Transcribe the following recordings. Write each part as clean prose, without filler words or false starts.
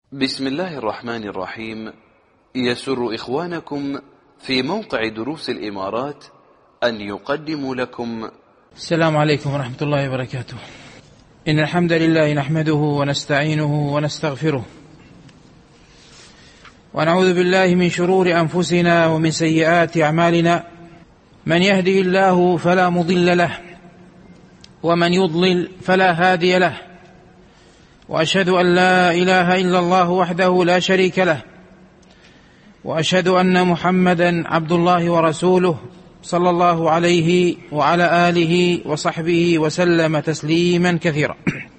بسم الله الرحمن الرحيم. يسر إخوانكم في موقع دروس الإمارات أن يقدموا لكم السلام عليكم ورحمة الله وبركاته. إن الحمد لله نحمده ونستعينه ونستغفره ونعوذ بالله من شرور أنفسنا ومن سيئات أعمالنا. من يهده الله فلا مضل له ومن يضلل فلا هادي له، وأشهد أن لا إله إلا الله وحده لا شريك له، وأشهد أن محمدا عبد الله ورسوله صلى الله عليه وعلى آله وصحبه وسلم تسليما كثيرا.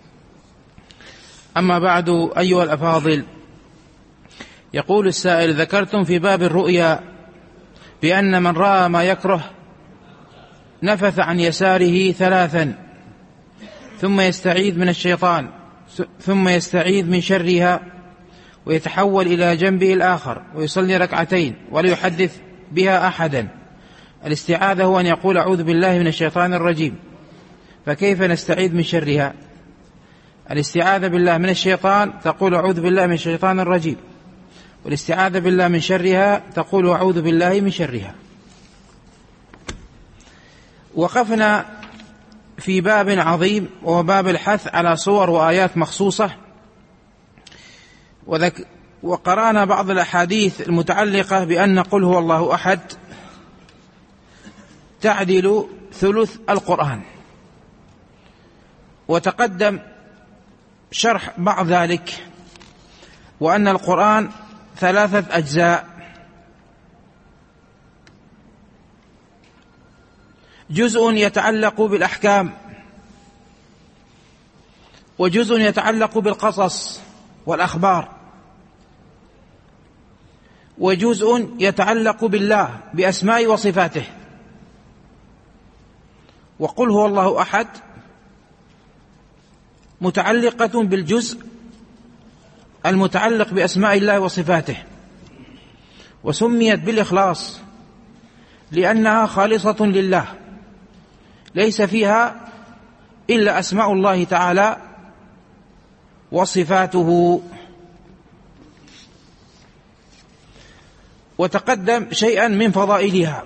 أما بعد، أيها الأفاضل، يقول السائل: ذكرتم في باب الرؤيا بأن من رأى ما يكره نفث عن يساره 3 ثم يستعيذ من الشيطان ثم يستعيذ من شرها ويتحول إلى جنبه الآخر ويصلي 2 ركعتين ولا يحدث بها أحدا. الاستعاذة هو أن يقول أعوذ بالله من الشيطان الرجيم، فكيف نستعيذ من شرها؟ الاستعاذة بالله من الشيطان تقول أعوذ بالله من الشيطان الرجيم، والاستعاذة بالله من شرها تقول أعوذ بالله من شرها. وقفنا في باب عظيم وهو باب الحث على صور وآيات مخصوصة، وقرأنا بعض الأحاديث المتعلقة بأن قل هو الله أحد تعدل ثلث القرآن، وتقدم شرح بعض ذلك، وأن القرآن 3 أجزاء: جزء يتعلق بالأحكام، وجزء يتعلق بالقصص والأخبار، وجزء يتعلق بالله بأسماء وصفاته. وقل هو الله أحد متعلقة بالجزء المتعلق بأسماء الله وصفاته، وسميت بالإخلاص لأنها خالصة لله، ليس فيها إلا أسماء الله تعالى وصفاته. وتقدم شيئا من فضائلها.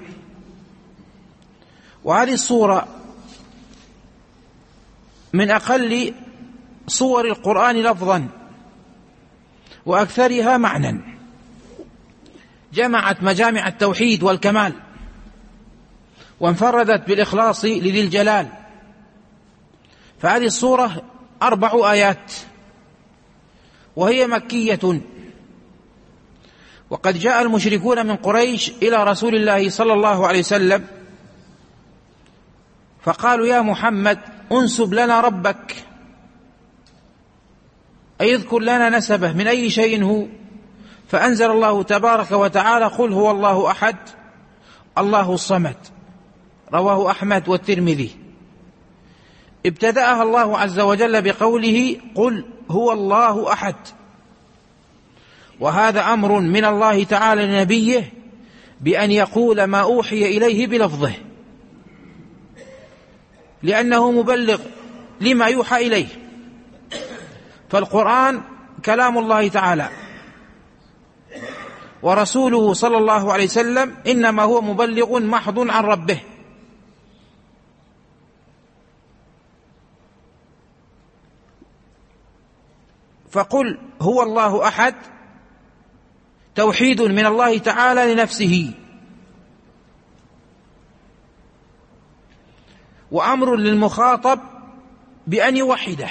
وهذه الصورة من أقل صور القرآن لفظا وأكثرها معنى، جمعت مجامع التوحيد والكمال، وانفردت بالإخلاص لذي الجلال. فهذه الصورة 4 آيات، وهي مكية. وقد جاء المشركون من قريش إلى رسول الله صلى الله عليه وسلم فقالوا: يا محمد انسب لنا ربك، أي اذكر لنا نسبه من أي شيء هو. فأنزل الله تبارك وتعالى: قل هو الله أحد الله الصمد، رواه أحمد والترمذي. ابتدأها الله عز وجل بقوله: قل هو الله أحد، وهذا أمر من الله تعالى لنبيه بأن يقول ما أوحي إليه بلفظه، لأنه مبلغ لما يوحى إليه. فالقرآن كلام الله تعالى، ورسوله صلى الله عليه وسلم إنما هو مبلغ محض عن ربه. فقل هو الله أحد توحيد من الله تعالى لنفسه، وأمر للمخاطب بأن يوحده.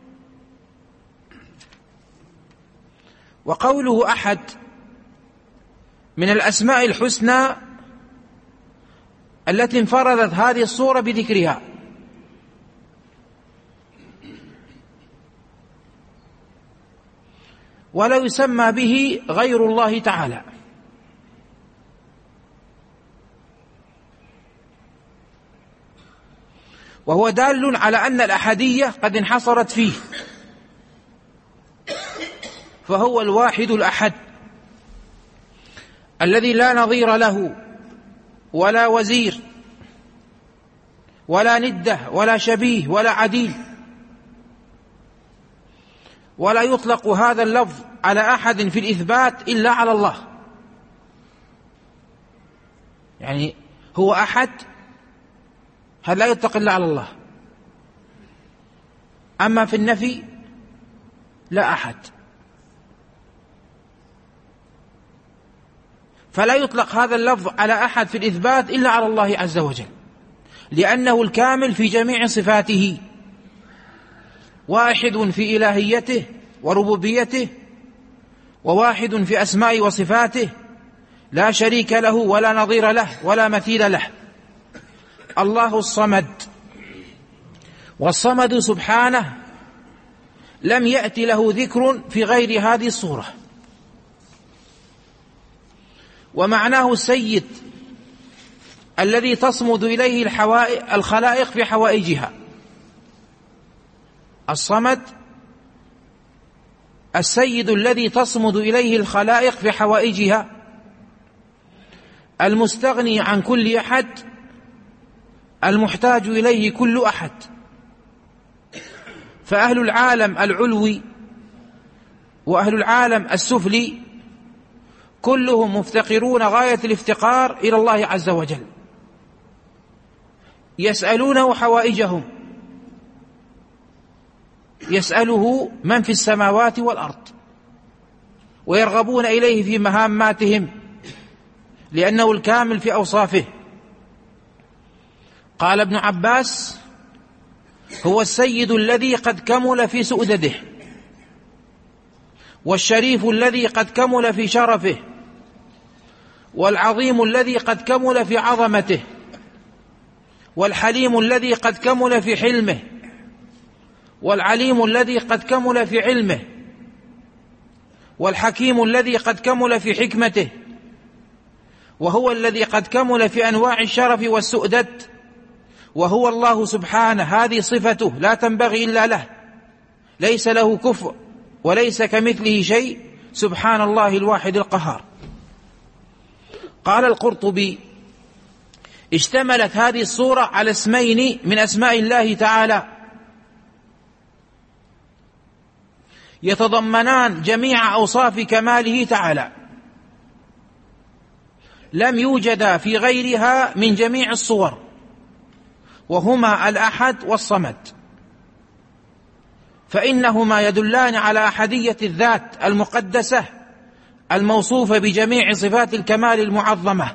وقوله أحد من الأسماء الحسنى التي انفردت هذه الصورة بذكرها. ولا يسمى به غير الله تعالى. وهو دال على أن الأحدية قد انحصرت فيه، فهو الواحد الأحد الذي لا نظير له ولا وزير ولا ندة ولا شبيه ولا عديل. ولا يطلق هذا اللفظ على أحد في الإثبات إلا على الله. يعني هو أحد، هذا لا يطلق إلا على الله. أما في النفي لا أحد، فلا يطلق هذا اللفظ على أحد في الإثبات إلا على الله عز وجل، لأنه الكامل في جميع صفاته، واحد في إلهيته وربوبيته، وواحد في أسماء وصفاته، لا شريك له ولا نظير له ولا مثيل له. الله الصمد، والصمد سبحانه لم يأت له ذكر في غير هذه الصورة. ومعناه السيد الذي تصمد إليه الخلائق في حوائجها. الصمد السيد الذي تصمد إليه الخلائق في حوائجها، المستغني عن كل أحد، المحتاج إليه كل أحد. فأهل العالم العلوي وأهل العالم السفلي كلهم مفتقرون غاية الافتقار إلى الله عز وجل، يسألونه حوائجهم، يسأله من في السماوات والأرض، ويرغبون إليه في مهاماتهم لأنه الكامل في أوصافه. قال ابن عباس: هو السيد الذي قد كمل في سؤدده، والشريف الذي قد كمل في شرفه، والعظيم الذي قد كمل في عظمته، والحليم الذي قد كمل في حلمه، والعليم الذي قد كمل في علمه، والحكيم الذي قد كمل في حكمته، وهو الذي قد كمل في أنواع الشرف والسؤدد، وهو الله سبحانه. هذه صفته لا تنبغي إلا له، ليس له كفء وليس كمثله شيء، سبحان الله الواحد القهار. قال القرطبي: اشتملت هذه الصورة على اسمين من أسماء الله تعالى يتضمنان جميع أوصاف كماله تعالى، لم يوجد في غيرها من جميع الصور، وهما الأحد والصمد، فإنهما يدلان على أحدية الذات المقدسة الموصوفة بجميع صفات الكمال المعظمة.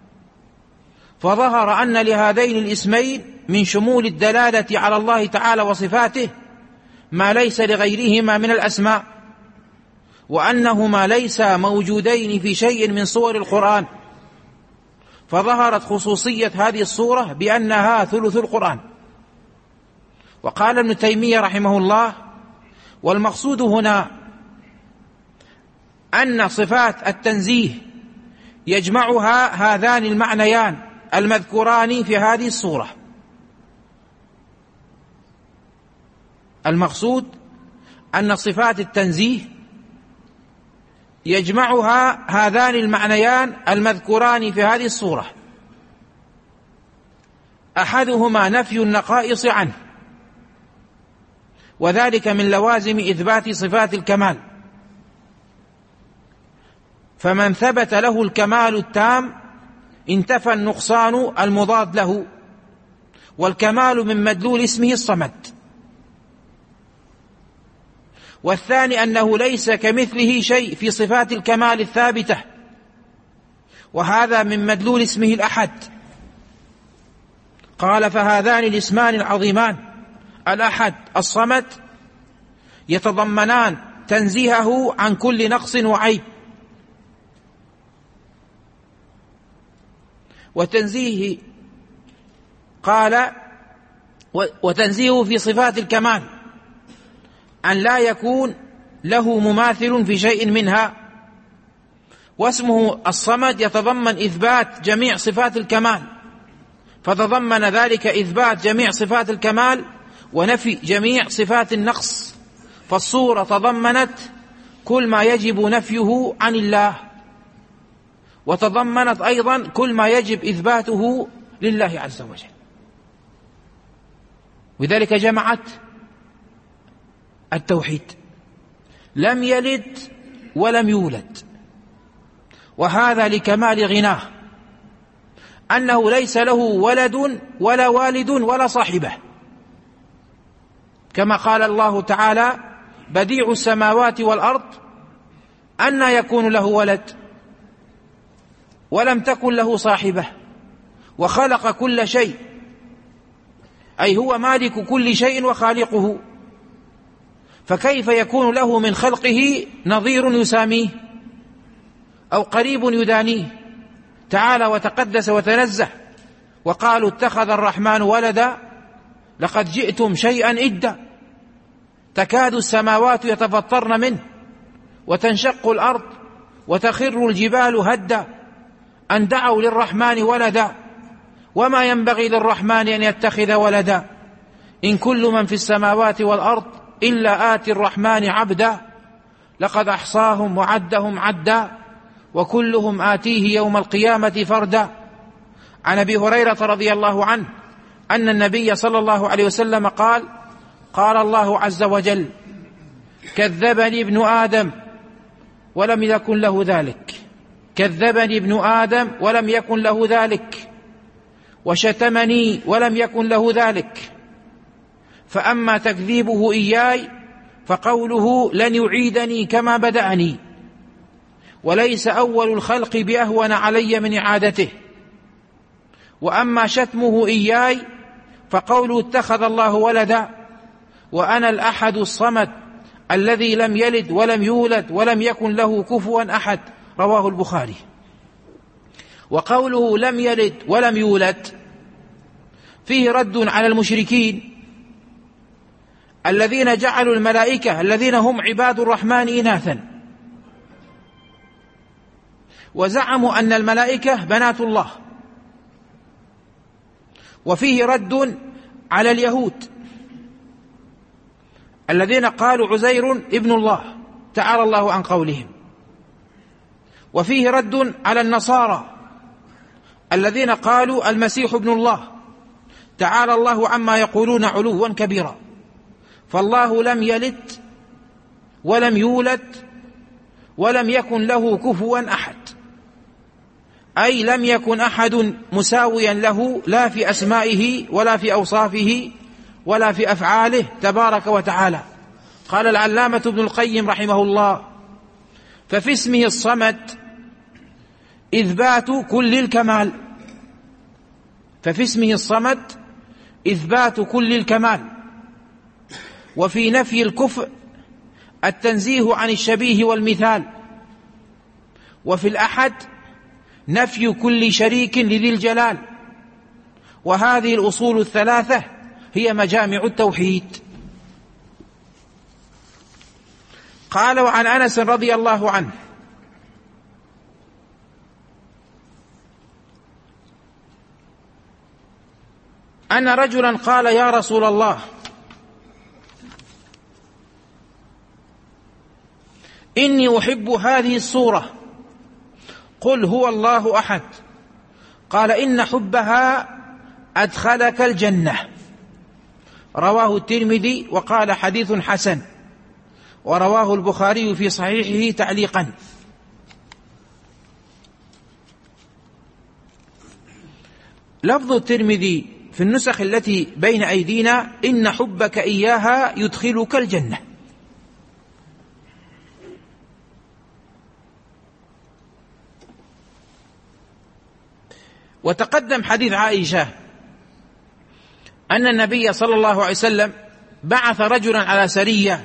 فظهر أن لهذين الاسمين من شمول الدلالة على الله تعالى وصفاته ما ليس لغيرهما من الأسماء، وأنهما ليس موجودين في شيء من صور القرآن. فظهرت خصوصية هذه الصورة بأنها ثلث القرآن. وقال ابن تيمية رحمه الله: والمقصود هنا أن صفات التنزيه يجمعها هذان المعنيان المذكوران في هذه الصورة. المقصود أن صفات التنزيه يجمعها هذان المعنيان المذكوران في هذه الصورة، أحدهما نفي النقائص عنه، وذلك من لوازم إثبات صفات الكمال. فمن ثبت له الكمال التام انتفى النقصان المضاد له، والكمال من مدلول اسمه الصمد. والثاني أنه ليس كمثله شيء في صفات الكمال الثابتة، وهذا من مدلول اسمه الأحد. قال: فهذان الاسمان العظيمان الأحد الصمد يتضمنان تنزيهه عن كل نقص وعيب، وتنزيهه في صفات الكمال أن لا يكون له مماثل في شيء منها. واسمه الصمد يتضمن إثبات جميع صفات الكمال، فتضمن ذلك إثبات جميع صفات الكمال ونفي جميع صفات النقص. فالصورة تضمنت كل ما يجب نفيه عن الله، وتضمنت أيضا كل ما يجب إثباته لله عز وجل، وذلك جمعت التوحيد. لم يلد ولم يولد، وهذا لكمال غناه، أنه ليس له ولد ولا والد ولا صاحبة، كما قال الله تعالى: بديع السماوات والأرض أنى يكون له ولد ولم تكن له صاحبة وخلق كل شيء، أي هو مالك كل شيء وخالقه، فكيف يكون له من خلقه نظير يساميه أو قريب يدانيه؟ تعالى وتقدس وتنزه. وقالوا: اتخذ الرحمن ولدا لقد جئتم شيئا إدا، تكاد السماوات يتفطرن منه وتنشق الأرض وتخر الجبال هدا أن دعوا للرحمن ولدا وما ينبغي للرحمن أن يتخذ ولدا إن كل من في السماوات والأرض إلا آتي الرحمن عبدا لقد أحصاهم وعدهم عدا وكلهم آتيه يوم القيامة فردا. عن أبي هريرة رضي الله عنه أن النبي صلى الله عليه وسلم قال: قال الله عز وجل: كذبني ابن آدم ولم يكن له ذلك، كذبني ابن آدم ولم يكن له ذلك، وشتمني ولم يكن له ذلك، فأما تكذيبه إياي فقوله: لن يعيدني كما بدأني، وليس أول الخلق بأهون علي من إعادته. وأما شتمه إياي فقوله: اتخذ الله ولدا وأنا الأحد الصمد الذي لم يلد ولم يولد ولم يكن له كفوا أحد، رواه البخاري. وقوله لم يلد ولم يولد فيه رد على المشركين الذين جعلوا الملائكة الذين هم عباد الرحمن إناثا، وزعموا أن الملائكة بنات الله. وفيه رد على اليهود الذين قالوا عزير ابن الله، تعالى الله عن قولهم. وفيه رد على النصارى الذين قالوا المسيح ابن الله، تعالى الله عما يقولون علوا كبيرا. فالله لم يلد ولم يولد ولم يكن له كفوا أحد، أي لم يكن أحد مساويا له لا في أسمائه ولا في أوصافه ولا في أفعاله تبارك وتعالى. قال العلامة ابن القيم رحمه الله: ففي اسمه الصمد إثبات كل الكمال، ففي اسمه الصمد إثبات كل الكمال، وفي نفي الكفء التنزيه عن الشبيه والمثال، وفي الأحد نفي كل شريك لذي الجلال. وهذه الأصول الثلاثة هي مجامع التوحيد. قال: وعن أنس رضي الله عنه أن رجلا قال: يا رسول الله، إني أحب هذه السورة، قل هو الله أحد. قال: إن حبها أدخلك الجنة. رواه الترمذي وقال حديث حسن، ورواه البخاري في صحيحه تعليقا. لفظ الترمذي في النسخ التي بين أيدينا: إن حبك إياها يدخلك الجنة. وتقدم حديث عائشة أن النبي صلى الله عليه وسلم بعث رجلا على سرية،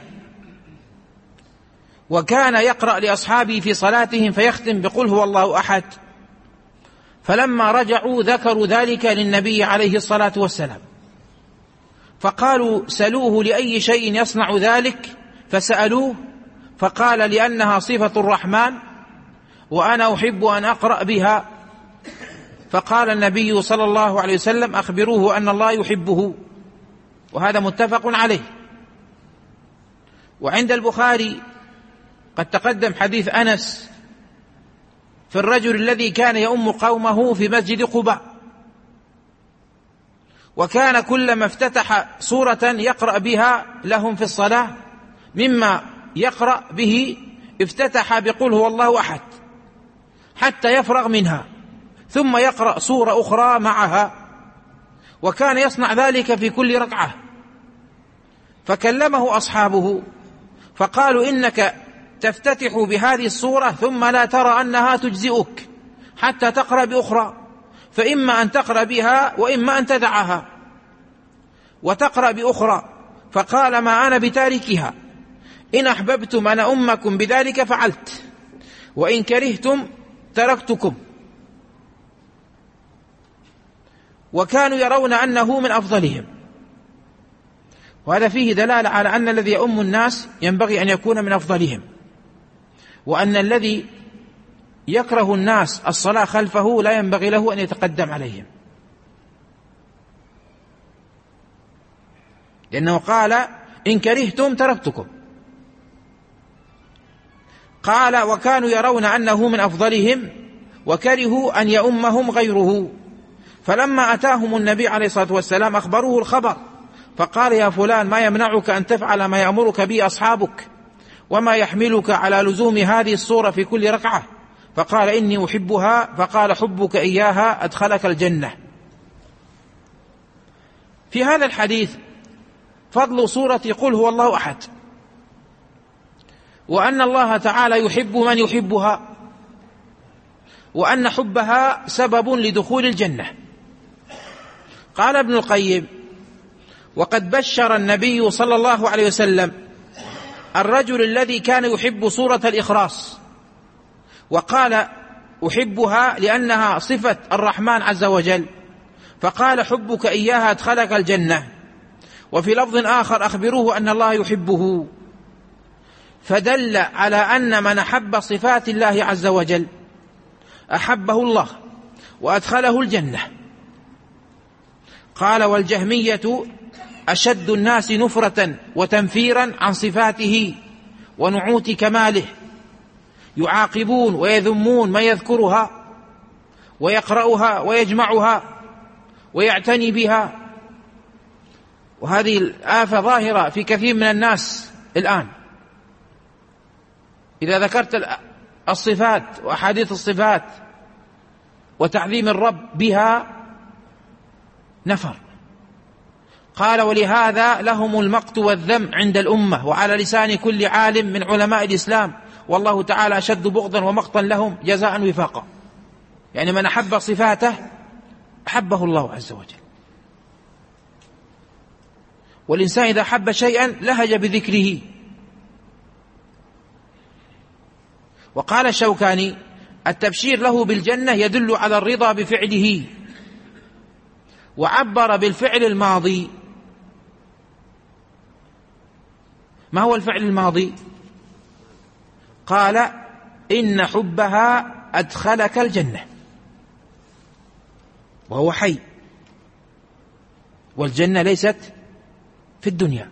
وكان يقرأ لأصحابه في صلاتهم فيختم بقل هو الله أحد، فلما رجعوا ذكروا ذلك للنبي عليه الصلاة والسلام، فقالوا: سلوه لأي شيء يصنع ذلك، فسألوه فقال: لأنها صفة الرحمن وأنا أحب أن أقرأ بها. فقال النبي صلى الله عليه وسلم: أخبروه أن الله يحبه. وهذا متفق عليه. وعند البخاري قد تقدم حديث أنس في الرجل الذي كان يؤم قومه في مسجد قباء، وكان كلما افتتح سورة يقرأ بها لهم في الصلاة مما يقرأ به افتتح بقل هو الله أحد حتى يفرغ منها، ثم يقرأ سورة أخرى معها، وكان يصنع ذلك في كل ركعة. فكلمه أصحابه فقالوا إنك تفتتح بهذه السورة ثم لا ترى أنها تجزئك حتى تقرأ بأخرى، فإما أن تقرأ بها وإما أن تدعها وتقرأ بأخرى. فقال ما أنا بتاركها، إن أحببتم أن أمكم بذلك فعلت، وإن كرهتم تركتكم. وكانوا يرون أنه من أفضلهم، وهذا فيه دلالة على أن الذي يؤم الناس ينبغي أن يكون من أفضلهم، وأن الذي يكره الناس الصلاة خلفه لا ينبغي له أن يتقدم عليهم، لأنه قال إن كرهتم تركتكم. قال وكانوا يرون أنه من أفضلهم وكرهوا أن يؤمهم غيره. فلما أتاهم النبي عليه الصلاة والسلام أخبروه الخبر، فقال يا فلان ما يمنعك أن تفعل ما يأمرك به أصحابك، وما يحملك على لزوم هذه الصورة في كل ركعة؟ فقال إني أحبها. فقال حبك إياها أدخلك الجنة. في هذا الحديث فضل سورة قل هو الله أحد، وأن الله تعالى يحب من يحبها، وأن حبها سبب لدخول الجنة. قال ابن القيم وقد بشر النبي صلى الله عليه وسلم الرجل الذي كان يحب سورة الإخلاص، وقال أحبها لأنها صفة الرحمن عز وجل، فقال حبك إياها أدخلك الجنة. وفي لفظ آخر أخبروه أن الله يحبه، فدل على أن من أحب صفات الله عز وجل أحبه الله وأدخله الجنة. قال والجهمية أشد الناس نفرة وتنفيرا عن صفاته ونعوت كماله، يعاقبون ويذمون من يذكرها ويقرأها ويجمعها ويعتني بها. وهذه الآفة ظاهرة في كثير من الناس الآن. إذا ذكرت الصفات وأحاديث الصفات وتعظيم الرب بها نفر. قال ولهذا لهم المقت والذم عند الأمة وعلى لسان كل عالم من علماء الإسلام، والله تعالى أشد بغضا ومقتا لهم جزاء وفاقا. يعني من أحب صفاته أحبه الله عز وجل. والإنسان إذا أحب شيئا لهج بذكره. وقال الشوكاني التبشير له بالجنة يدل على الرضا بفعله، وعبر بالفعل الماضي. ما هو الفعل الماضي؟ قال إن حبها أدخلك الجنة، وهو حي، والجنة ليست في الدنيا.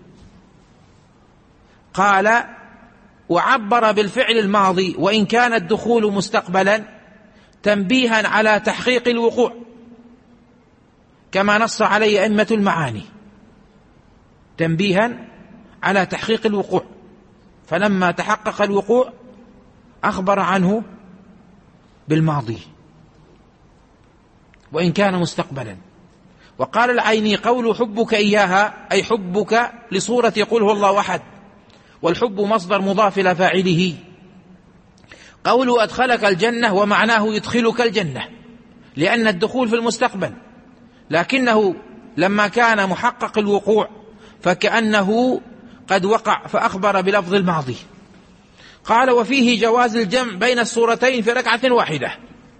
قال وعبر بالفعل الماضي وإن كان الدخول مستقبلا تنبيها على تحقيق الوقوع، كما نص عليه أئمة المعاني، تنبيها على تحقيق الوقوع. فلما تحقق الوقوع أخبر عنه بالماضي وإن كان مستقبلا. وقال العيني قول حبك إياها أي حبك لصورة قل هو الله أحد، والحب مصدر مضاف إلى فاعله. قوله أدخلك الجنة ومعناه يدخلك الجنة، لأن الدخول في المستقبل، لكنه لما كان محقق الوقوع فكأنه قد وقع، فأخبر بلفظ الماضي. قال وفيه جواز الجمع بين السورتين في ركعة واحدة،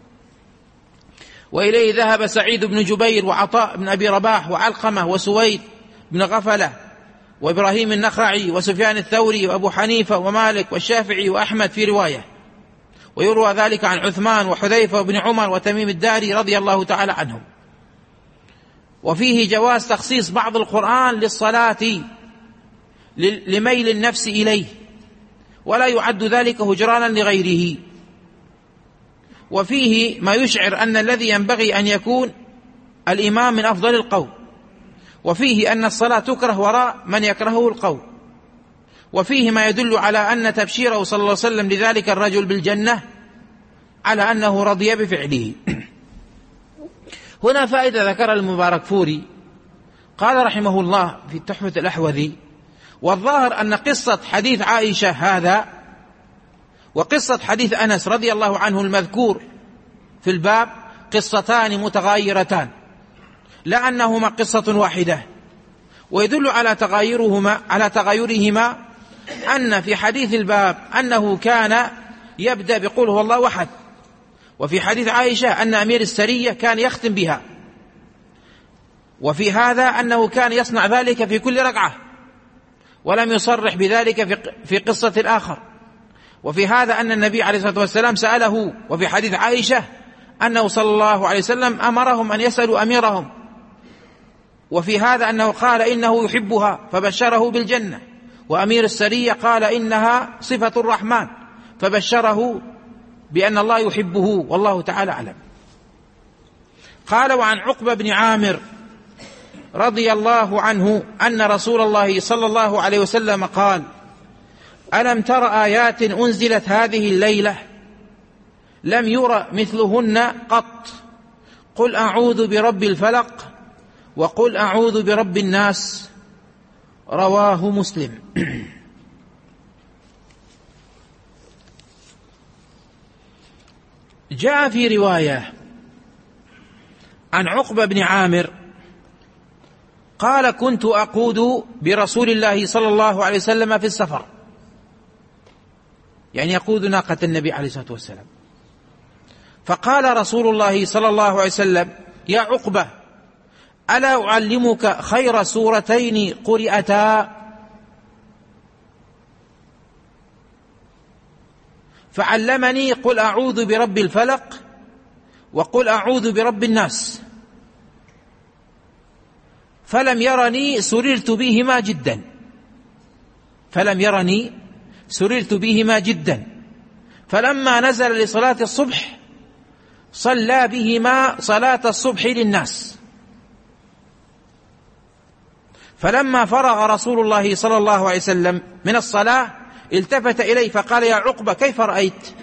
وإليه ذهب سعيد بن جبير وعطاء بن أبي رباح وعلقمة وسويد بن غفلة وإبراهيم النخعي وسفيان الثوري وأبو حنيفة ومالك والشافعي وأحمد في رواية. ويروى ذلك عن عثمان وحذيفة وابن عمر وتميم الداري رضي الله تعالى عنهم. وفيه جواز تخصيص بعض القرآن للصلاة لميل النفس إليه، ولا يعد ذلك هجرانا لغيره. وفيه ما يشعر أن الذي ينبغي أن يكون الإمام من أفضل القوم، وفيه أن الصلاة تكره وراء من يكرهه القوم. وفيه ما يدل على أن تبشيره صلى الله عليه وسلم لذلك الرجل بالجنة على أنه رضي بفعله. هنا فائدة ذكر المباركفوري، قال رحمه الله في تحفة الأحوذي: والظاهر أن قصة حديث عائشة هذا وقصة حديث أنس رضي الله عنه المذكور في الباب قصتان متغايرتان، لا أنهما قصة واحدة. ويدل على تغايرهما أن في حديث الباب أنه كان يبدأ بقول هو الله أحد، وفي حديث عائشة أن أمير السرية كان يختم بها، وفي هذا أنه كان يصنع ذلك في كل ركعة ولم يصرح بذلك في قصة الآخر. وفي هذا أن النبي عليه الصلاة والسلام سأله، وفي حديث عائشة أنه صلى الله عليه وسلم أمرهم أن يسألوا أميرهم، وفي هذا أنه قال إنه يحبها فبشره بالجنة، وأمير السرية قال إنها صفة الرحمن فبشره بأن الله يحبه، والله تعالى أعلم. قال: وعن عقبة بن عامر رضي الله عنه أن رسول الله صلى الله عليه وسلم قال: ألم تر آيات أنزلت هذه الليلة لم ير مثلهن قط، قل أعوذ برب الفلق وقل أعوذ برب الناس، رواه مسلم. جاء في رواية عن عقبة بن عامر قال: كنت أقود برسول الله صلى الله عليه وسلم في السفر، يعني يقود ناقة النبي عليه الصلاة والسلام، فقال رسول الله صلى الله عليه وسلم: يا عقبة، ألا أعلمك خير سورتين قرئتا؟ فعلمني قل أعوذ برب الفلق وقل أعوذ برب الناس، فلم يرني سررت بهما جدا، فلما نزل لصلاة الصبح صلى بهما صلاة الصبح للناس، فلما فرغ رسول الله صلى الله عليه وسلم من الصلاة التفت إليه فقال: يا عقبة، كيف رأيت؟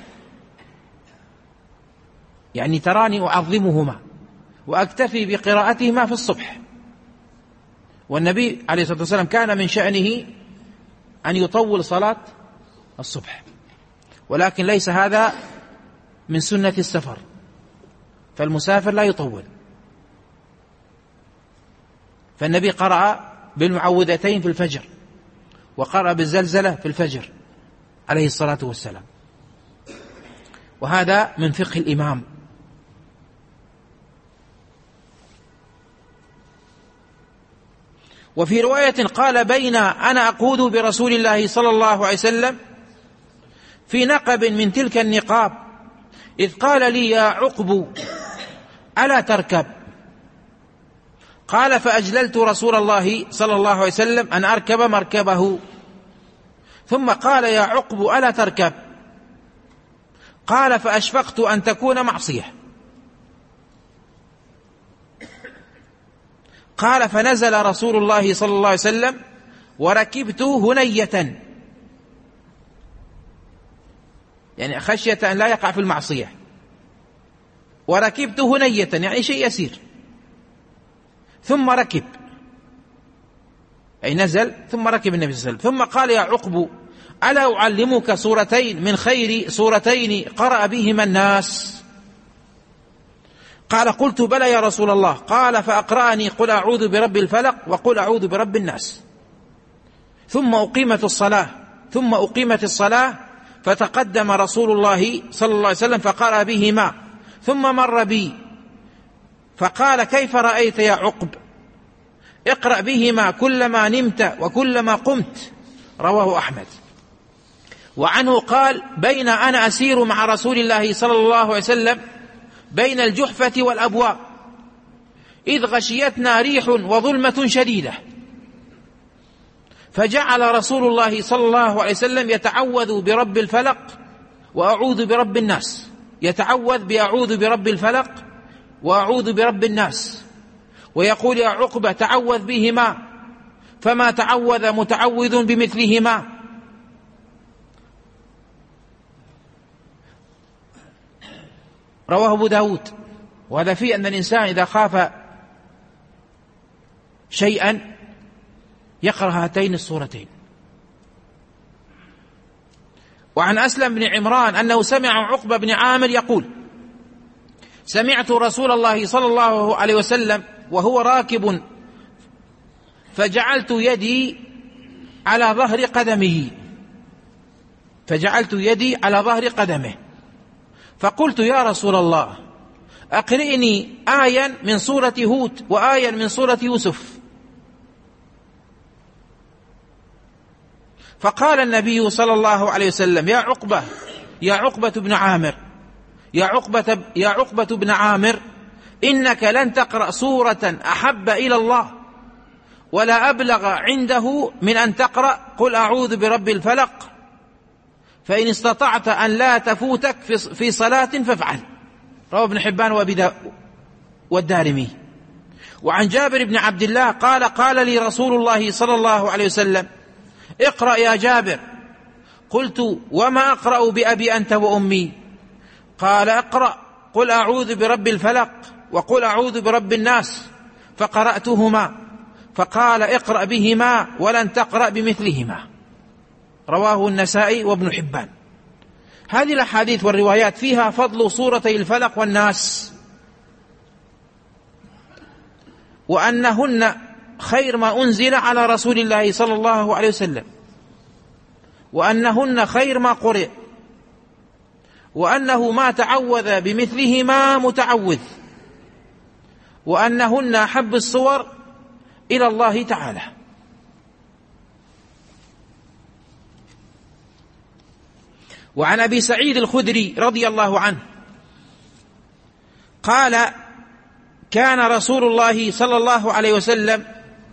يعني تراني أعظمهما وأكتفي بقراءتهما في الصبح. والنبي عليه الصلاة والسلام كان من شأنه أن يطول صلاة الصبح، ولكن ليس هذا من سنة السفر، فالمسافر لا يطول. فالنبي قرأ بالمعوذتين في الفجر، وقرأ بالزلزلة في الفجر عليه الصلاة والسلام، وهذا من فقه الإمام. وفي رواية قال: بين أنا أقود برسول الله صلى الله عليه وسلم في نقب من تلك النقاب إذ قال لي: يا عقب، ألا تركب؟ قال: فأجللت رسول الله صلى الله عليه وسلم أن أركب مركبه، ثم قال: يا عقب، ألا تركب؟ قال: فأشفقت أن تكون معصية. قال: فنزل رسول الله صلى الله عليه وسلم وركبت هنية، يعني خشية أن لا يقع في المعصية، وركبت هنية يعني شيء يسير، ثم ركب، أي نزل ثم ركب النبي صلى الله عليه وسلم، ثم قال: يا عقب، ألا أعلمك سورتين من خير سورتين قرأ بهما الناس؟ قال: قلت: بلى يا رسول الله. قال: فأقرأني قل أعوذ برب الفلق وقل أعوذ برب الناس. ثم أقيمت الصلاة فتقدم رسول الله صلى الله عليه وسلم فقرأ بهما، ثم مر بي فقال: كيف رأيت يا عقب؟ اقرأ بهما كلما نمت وكلما قمت، رواه أحمد. وعنه قال: بين أنا أسير مع رسول الله صلى الله عليه وسلم بين الجحفة والأبواب إذ غشيتنا ريح وظلمة شديدة، فجعل رسول الله صلى الله عليه وسلم يتعوذ برب الفلق وأعوذ برب الناس، يتعوذ بأعوذ برب الفلق وأعوذ برب الناس، ويقول: يا عقبة، تعوذ بهما، فما تعوذ متعوذ بمثلهما، رواه أبو داود. وهذا فيه أن الإنسان إذا خاف شيئا يقرأ هاتين السورتين. وعن أسلم بن عمران أنه سمع عقبة بن عامر يقول: سمعت رسول الله صلى الله عليه وسلم وهو راكب فجعلت يدي على ظهر قدمه فقلت: يا رسول الله، أقرئني آية من سورة هود وآية من سورة يوسف. فقال النبي صلى الله عليه وسلم: يا عقبة بن عامر إنك لن تقرأ سورة أحب إلى الله ولا أبلغ عنده من أن تقرأ قل أعوذ برب الفلق، فإن استطعت أن لا تفوتك في صلاة فافعل. رواه ابن حبان والدارمي. وعن جابر بن عبد الله قال لي رسول الله صلى الله عليه وسلم: اقرأ يا جابر. قلت: وما أقرأ بأبي أنت وأمي؟ قال: اقرأ قل أعوذ برب الفلق وقل أعوذ برب الناس، فقرأتهما. فقال: اقرأ بهما ولن تقرأ بمثلهما. رواه النسائي وابن حبان. هذه الأحاديث والروايات فيها فضل سورتي الفلق والناس، وأنهن خير ما أنزل على رسول الله صلى الله عليه وسلم، وأنهن خير ما قرئ، وأنه ما تعوذ بمثلهما متعوذ، وأنهن أحب الصور إلى الله تعالى. وعن أبي سعيد الخدري رضي الله عنه قال: كان رسول الله صلى الله عليه وسلم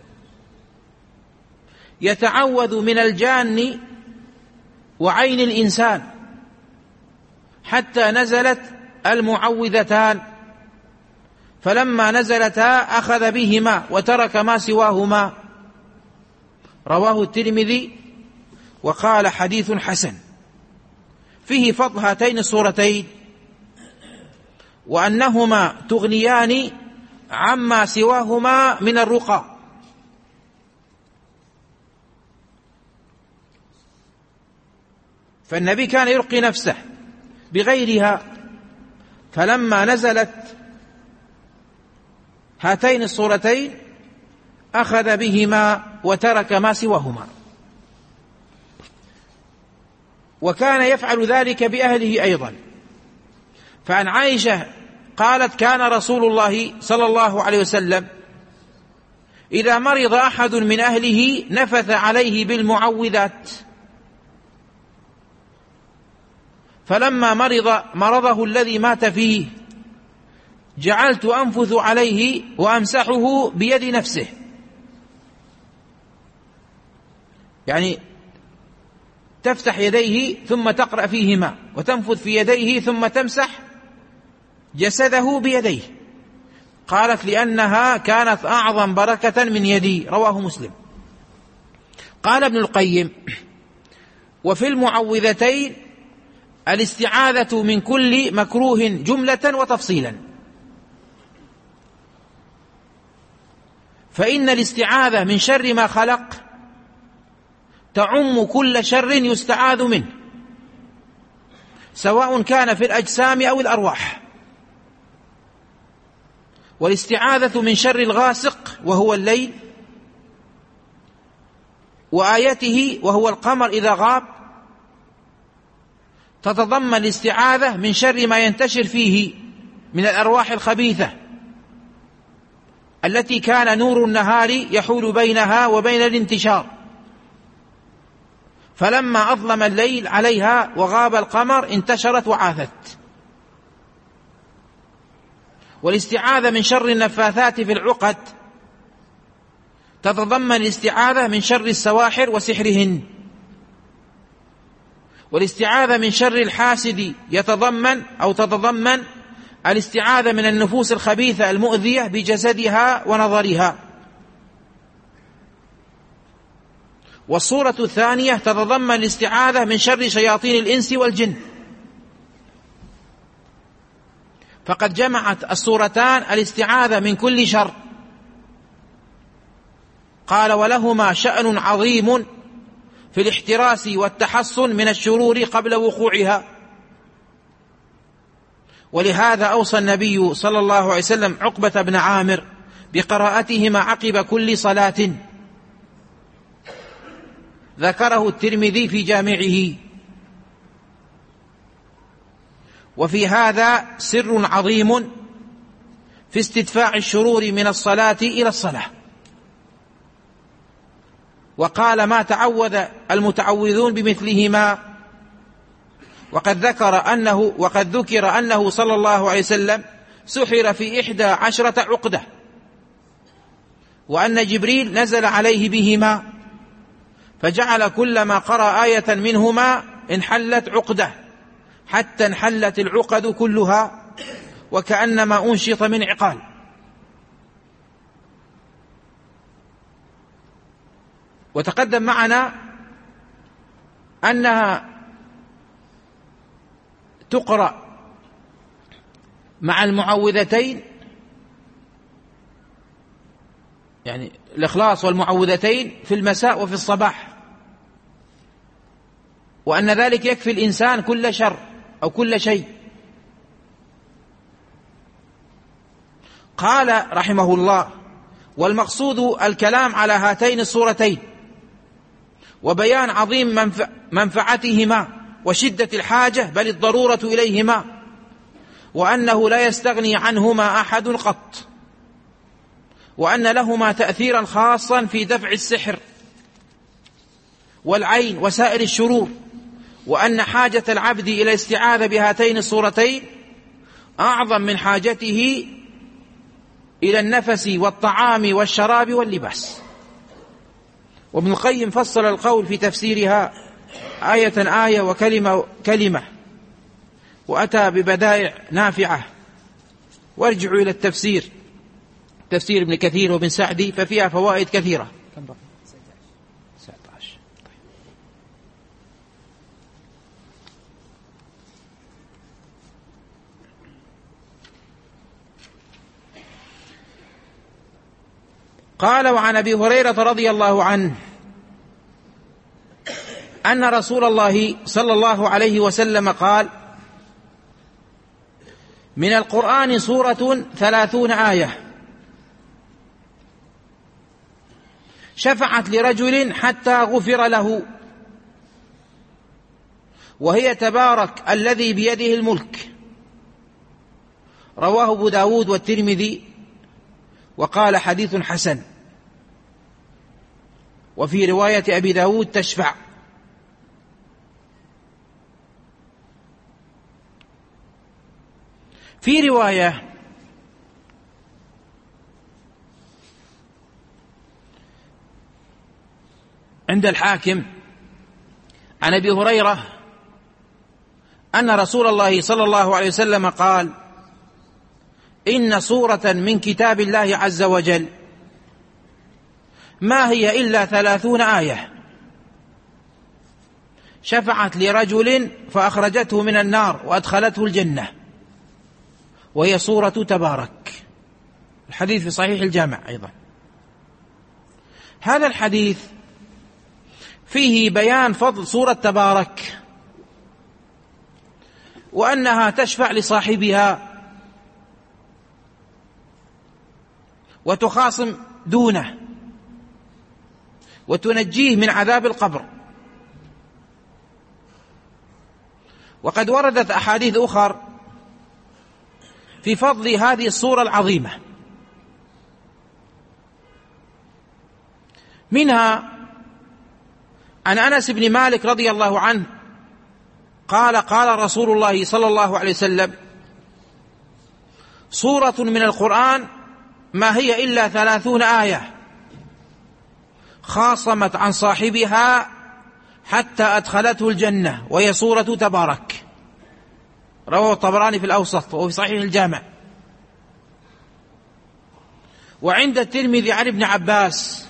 يتعوذ من الجان وعين الإنسان حتى نزلت المعوذتان، فلما نزلتا أخذ بهما وترك ما سواهما. رواه الترمذي وقال: حديث حسن. فيه فضل هاتين السورتين، وأنهما تغنيان عما سواهما من الرقى. فالنبي كان يرقي نفسه بغيرها، فلما نزلت هاتين السورتين أخذ بهما وترك ما سواهما. وكان يفعل ذلك بأهله أيضا. فعن عائشة قالت: كان رسول الله صلى الله عليه وسلم إذا مرض أحد من أهله نفث عليه بالمعوذات، فلما مرضه الذي مات فيه جعلت أنفث عليه وأمسحه بيد نفسه، يعني تفتح يديه ثم تقرأ فيهما، وتنفث في يديه ثم تمسح جسده بيديه. قالت: لأنها كانت أعظم بركة من يدي. رواه مسلم. قال ابن القيم: وفي المعوذتين الاستعاذة من كل مكروه جملة وتفصيلا، فإن الاستعاذة من شر ما خلق تعم كل شر يستعاذ منه، سواء كان في الأجسام أو الأرواح. والاستعاذة من شر الغاسق وهو الليل، وآيته وهو القمر إذا غاب، تتضمن الاستعاذة من شر ما ينتشر فيه من الأرواح الخبيثة التي كان نور النهار يحول بينها وبين الانتشار، فلما أظلم الليل عليها وغاب القمر انتشرت وعاثت. والاستعاذة من شر النفاثات في العقد تتضمن الاستعاذة من شر السواحر وسحرهن. والاستعاذة من شر الحاسد تتضمن الاستعاذة من النفوس الخبيثة المؤذية بجسدها ونظرها. والصورة الثانية تتضمن الاستعاذة من شر شياطين الإنس والجن. فقد جمعت السورتان الاستعاذة من كل شر. قال: ولهما شأن عظيم في الاحتراس والتحصن من الشرور قبل وقوعها. ولهذا أوصى النبي صلى الله عليه وسلم عقبة بن عامر بقراءتهما عقب كل صلاة، ذكره الترمذي في جامعه. وفي هذا سر عظيم في استدفاع الشرور من الصلاة إلى الصلاة. وقال: ما تعوذ المتعوذون بمثلهما. وقد ذكر أنه صلى الله عليه وسلم سحر في 11 عقدة، وأن جبريل نزل عليه بهما، فجعل كلما قرأ آية منهما انحلت عقدة حتى انحلت العقد كلها، وكأنما أنشط من عقال. وتقدم معنا أنها تقرأ مع المعوذتين، يعني الإخلاص والمعوذتين في المساء وفي الصباح، وأن ذلك يكفي الإنسان كل شر أو كل شيء. قال رحمه الله: والمقصود الكلام على هاتين الصورتين وبيان عظيم منفعتهما وشدة الحاجة بل الضرورة إليهما، وأنه لا يستغني عنهما أحد قط، وأن لهما تأثيرا خاصا في دفع السحر والعين وسائر الشرور، وأن حاجة العبد إلى الاستعاذة بهاتين الصورتين أعظم من حاجته إلى النفس والطعام والشراب واللباس. وابن القيم فصل القول في تفسيرها آية آية وكلمة كلمة، وأتى ببدائع نافعة. وارجعوا إلى التفسير، تفسير ابن كثير وابن سعدي، ففيها فوائد كثيرة. قال: وعن أبي هريرة رضي الله عنه أن رسول الله صلى الله عليه وسلم قال: من القرآن سورة 30 آية شفعت لرجل حتى غفر له، وهي تبارك الذي بيده الملك. رواه أبو داود والترمذي، وقال: حديث حسن. وفي رواية أبي داود تشفع. في رواية عند الحاكم عن أبي هريرة أن رسول الله صلى الله عليه وسلم قال: إن سورة من كتاب الله عز وجل ما هي إلا 30 آية شفعت لرجل فأخرجته من النار وأدخلته الجنة، وهي سورة تبارك. الحديث في صحيح الجامع أيضا. هذا الحديث فيه بيان فضل سورة تبارك، وأنها تشفع لصاحبها وتخاصم دونه وتنجيه من عذاب القبر. وقد وردت أحاديث أخرى في فضل هذه السورة العظيمة، منها عن أنس بن مالك رضي الله عنه قال: قال رسول الله صلى الله عليه وسلم: سورة من القرآن ما هي إلا 30 آية خاصمت عن صاحبها حتى أدخلته الجنة، وهي سورة تبارك. رواه الطبراني في الأوسط وفي صحيح الجامع. وعند الترمذي عن ابن عباس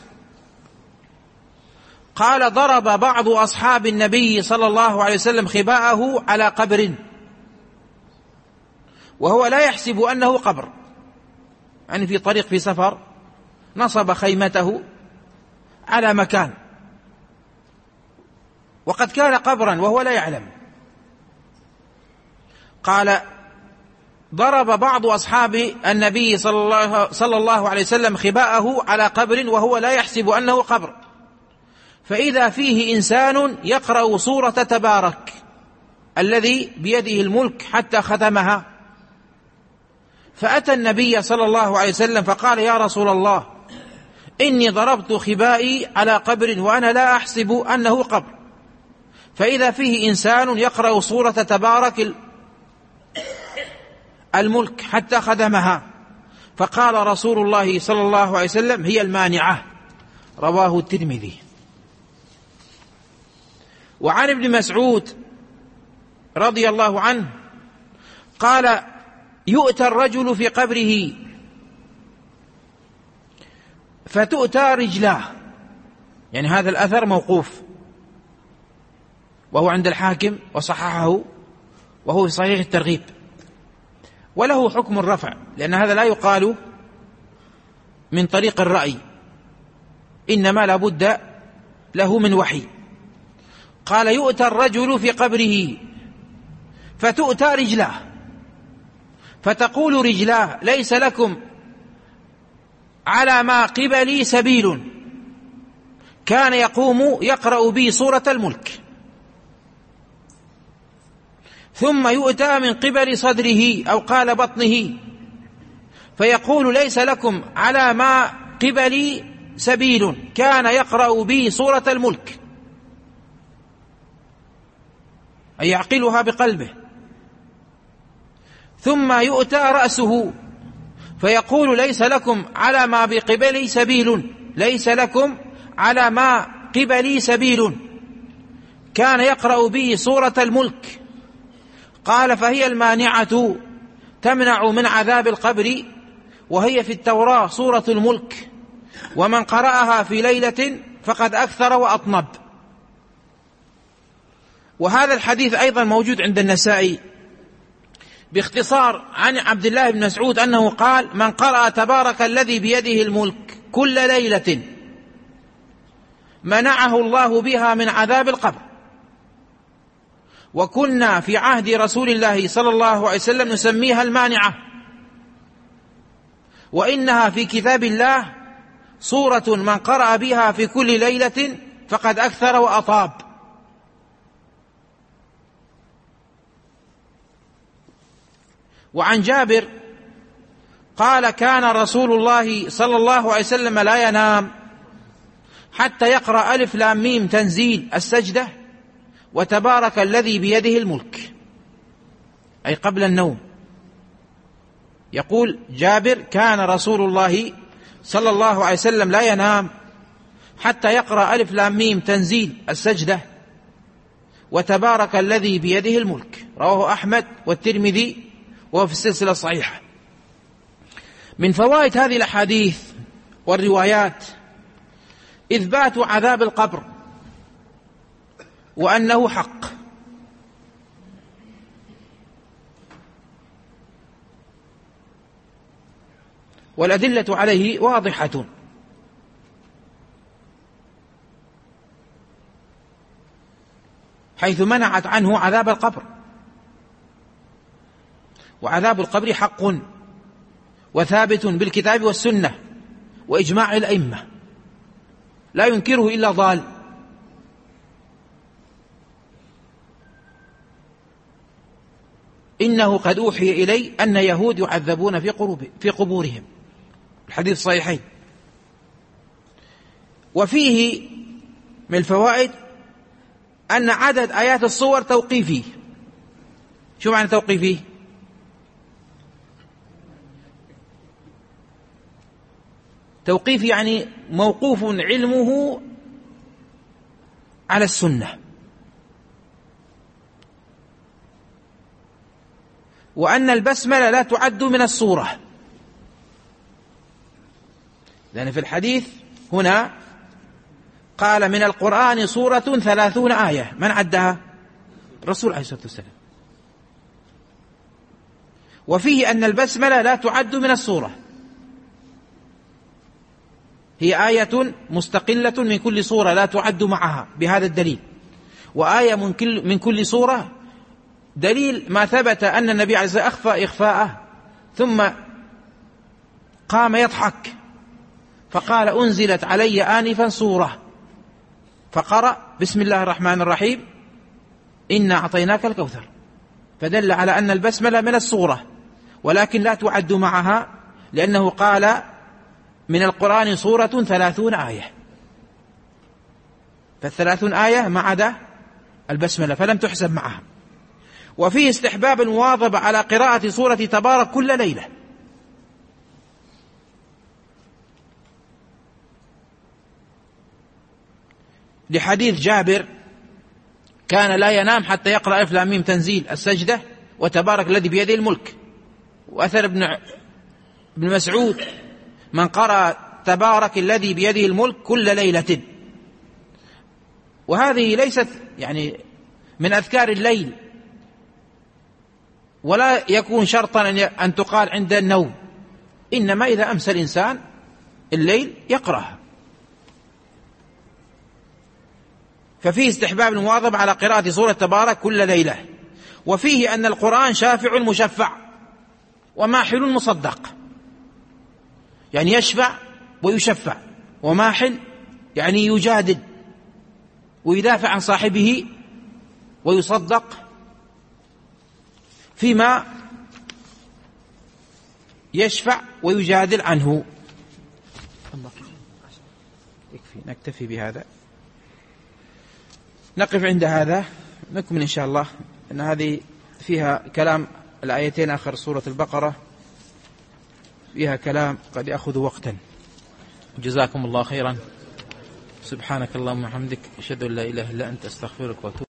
قال: ضرب بعض أصحاب النبي صلى الله عليه وسلم خباءه على قبر وهو لا يحسب أنه قبر، يعني في طريق في سفر نصب خيمته على مكان وقد كان قبرا وهو لا يعلم. قال: ضرب بعض أصحاب النبي صلى الله عليه وسلم خباءه على قبر وهو لا يحسب أنه قبر، فإذا فيه إنسان يقرأ سورة تبارك الذي بيده الملك حتى ختمها، فأتى النبي صلى الله عليه وسلم فقال: يا رسول الله، إني ضربت خبائي على قبر وأنا لا أحسب أنه قبر، فإذا فيه إنسان يقرأ سورة تبارك الملك حتى ختمها، فقال رسول الله صلى الله عليه وسلم: هي المانعة. رواه الترمذي. وعن ابن مسعود رضي الله عنه قال: يؤتى الرجل في قبره فتؤتى رجلاه، يعني هذا الأثر موقوف وهو عند الحاكم وصححه وهو في صحيح الترغيب، وله حكم الرفع لأن هذا لا يقال من طريق الرأي، إنما لا بد له من وحي. قال: يؤتى الرجل في قبره فتؤتى رجلاه، فتقول رجلاه: ليس لكم على ما قبلي سبيل، كان يقوم يقرأ بي سورة الملك. ثم يؤتى من قبل صدره أو قال بطنه فيقول: ليس لكم على ما قبلي سبيل، كان يقرأ بي سورة الملك، أي يعقلها بقلبه. ثم يؤتى رأسه فيقول: ليس لكم على ما بقبلي سبيل، ليس لكم على ما قبلي سبيل، كان يقرأ بي سورة الملك. قال: فهي المانعة تمنع من عذاب القبر، وهي في التوراة سورة الملك، ومن قرأها في ليلة فقد أكثر وأطنب. وهذا الحديث أيضا موجود عند النسائي باختصار عن عبد الله بن مسعود أنه قال: من قرأ تبارك الذي بيده الملك كل ليلة منعه الله بها من عذاب القبر. وكنا في عهد رسول الله صلى الله عليه وسلم نسميها المانعة، وإنها في كتاب الله سورة من قرأ بها في كل ليلة فقد أكثر وأطاب. وعن جابر قال: كان رسول الله صلى الله عليه وسلم لا ينام حتى يقرأ ألف لام ميم تنزيل السجدة وتبارك الذي بيده الملك، أي قبل النوم. يقول جابر: كان رسول الله صلى الله عليه وسلم لا ينام حتى يقرأ ألف لام ميم تنزيل السجدة وتبارك الذي بيده الملك. رواه أحمد والترمذي وهو في السلسلة الصحيحة. من فوائد هذه الأحاديث والروايات إثبات عذاب القبر وأنه حق، والأدلة عليه واضحة، حيث منعت عنه عذاب القبر، وعذاب القبر حق وثابت بالكتاب والسنة وإجماع الأئمة، لا ينكره إلا ضال. إنه قد أوحي إلي أن يهود يعذبون في قبورهم، الحديث الصحيحين. وفيه من الفوائد أن عدد آيات الصور توقيفي. شو معنى توقيفي؟ توقيف يعني موقوف علمه على السنة، وأن البسملة لا تعد من السورة، لأن في الحديث هنا قال: من القرآن سورة 30 آية، من عدها؟ الرسول عليه الصلاة والسلام. وفيه أن البسملة لا تعد من السورة، هي آية مستقلة من كل سورة لا تعد معها بهذا الدليل، وآية من كل سورة دليل ما ثبت أن النبي عليه الصلاة والسلام أخفى إخفاءه ثم قام يضحك فقال أنزلت علي آنفا سورة، فقرأ بسم الله الرحمن الرحيم إنا أعطيناك الكوثر، فدل على أن البسملة من السورة ولكن لا تعد معها، لأنه قال من القرآن سورة 30 آية، ف30 آية ما عدا البسملة فلم تحسب معها. وفيه استحباب المواظبة على قراءة سورة تبارك كل ليلة، لحديث جابر كان لا ينام حتى يقرأ ألف لام ميم تنزيل السجدة وتبارك الذي بيده الملك. وأثر ابن مسعود من قرأ تبارك الذي بيده الملك كل ليلة، وهذه ليست يعني من أذكار الليل ولا يكون شرطا أن تقال عند النوم، إنما إذا أمسى الإنسان الليل يقرأها. ففيه استحباب المواظبة على قراءة سورة تبارك كل ليلة. وفيه أن القرآن شافع مشفع وماحل مصدق، يعني يشفع ويشفع، وماحل يعني يجادل ويدافع عن صاحبه ويصدق فيما يشفع ويجادل عنه. يكفي نكتفي بهذا، نقف عند هذا، نكمل إن شاء الله أن هذه فيها كلام الآيتين آخر سورة البقرة فيها كلام قد يأخذ وقتا. جزاكم الله خيرا. سبحانك اللهم وبحمدك أشهد أن لا إله إلا أنت أستغفرك وأتوب